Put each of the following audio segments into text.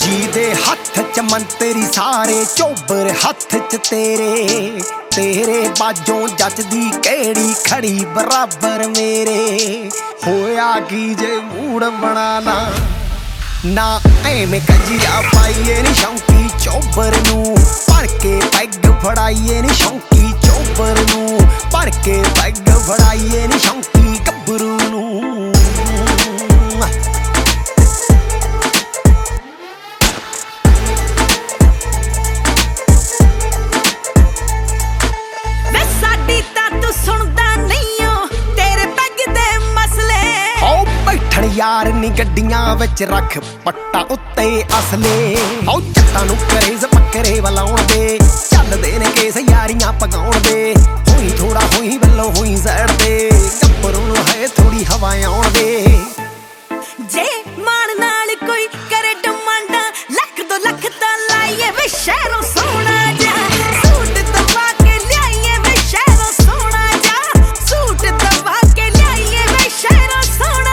फौजी दे हथ च मंतरी सारे चोबर हथ च तेरे बाजों जचदी केड़ी खड़ी बराबर मेरे। होया की जे मूड बनाना ना एवें कजिया पाइए नी शौंकी चोबर नू भर के पैग फड़ाइए नी शौंकी चोबर नू भर के पैग फड़ाइए नी शौंकी गब्बरू नू। यार नी गड्डियां विच रख पट्टा उत्ते असले औ जट्टां नू करेज पक्करे वलाउण दे चलदे ने केस यारियां पगाउण दे होई थोड़ा होई बल्लो होई सैड दे गब्बरू नू है थोड़ी हवा आउण दे। जे मान नाल कोई करे डिमांडा लख दो लख तां लाइए वे शहरों सोना जा सूट दबा के लियाइए वे शहरों सोना जा सूट दबा के लियाइए वे शहरों सोना।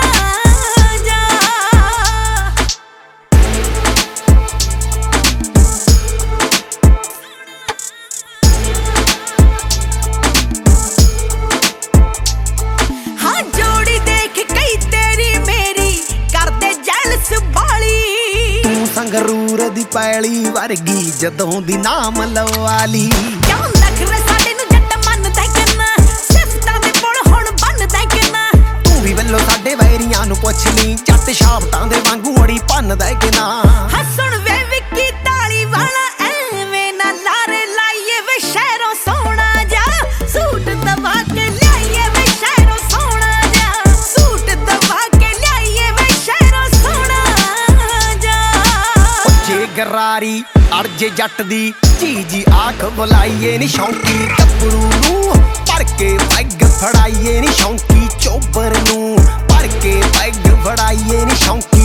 संगरूर दी पैली वर्गी जदों दी नाम लवाली क्यों नखरे साडे नू जट मनदा किन्ना सिफतां दे पुल हुण बनदा किन्ना तू भी वल्लो साडे वैरियां नू पुछ ली जट शाबतां दे वांगू अड़ी भनदा किन्ना। हसण वे विक्की ताली वाला एवें ना लारे लाइए वे शहरों सोना जा सूट दबा के लियाइए वे शहरों सोना जा सूट दबा के लियाइए वे शहरों सोना जा। गरारी अड़जे जट दी जी आख बुलाइए नी शौंकी गब्बरू नू भर के पैग फड़ाइए नी शौंकी चोबर नू भर के पैग फड़ाइए नी शौंकी।